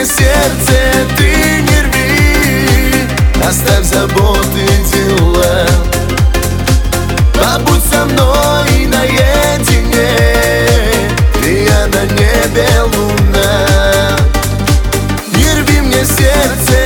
мне сердце, ты не рви. Оставь заботы, дела. Побудь со мной наедине, и я на небе луна. Не рви мне сердце,